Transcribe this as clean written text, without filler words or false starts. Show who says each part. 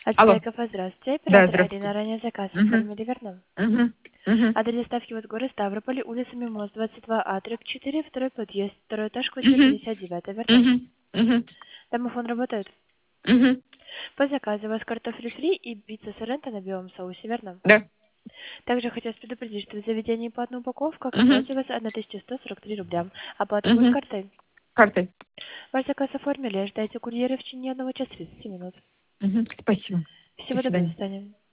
Speaker 1: Алло.
Speaker 2: Альтсайкова, здравствуйте.
Speaker 1: Да,
Speaker 2: Оператор
Speaker 1: здравствуйте.
Speaker 2: Арина, ранее заказ
Speaker 1: Угу.
Speaker 2: оформили, верно?
Speaker 1: Угу. Угу.
Speaker 2: Адрес доставки вот город Ставрополь, улица Мимоз, 22А, дробь 4, второй подъезд, второй этаж, квартира
Speaker 1: Угу.
Speaker 2: 59, верно?
Speaker 1: Угу. Угу.
Speaker 2: Домофон работает?
Speaker 1: Угу.
Speaker 2: По заказу у вас картофель фри и пицца соренто на белом соусе, верно?
Speaker 1: Да.
Speaker 2: Также хочу вас предупредить, что в заведении по одной упаковке к
Speaker 1: Угу.
Speaker 2: оплате у вас 1143 рубля. Оплата будет
Speaker 1: Угу.
Speaker 2: картой.
Speaker 1: Картой.
Speaker 2: Ваш заказ оформили, ожидайте курьера в течение 1 часа 30 минут.
Speaker 1: Угу. Спасибо. До
Speaker 2: Всего доброго, до
Speaker 1: свидания.
Speaker 2: свидания.